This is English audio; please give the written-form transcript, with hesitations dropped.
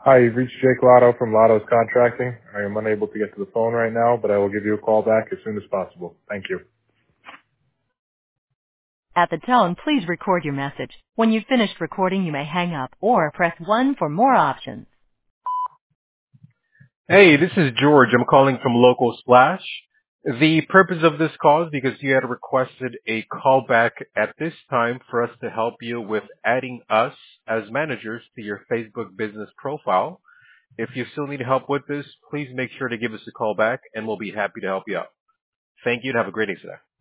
Hi, you've reached Jake Lotto from Lotto's Contracting. I am unable to get to the phone right now, but I will give you a call back as soon as possible. Thank you. At the tone, please record your message. When you've finished recording, you may hang up or press 1 for more options. Hey, this is George. I'm calling from Local Splash. The purpose of this call is because you had requested a callback at this time for us to help you with adding us as managers to your Facebook business profile. If you still need help with this, please make sure to give us a call back and we'll be happy to help you out. Thank you and have a great day today.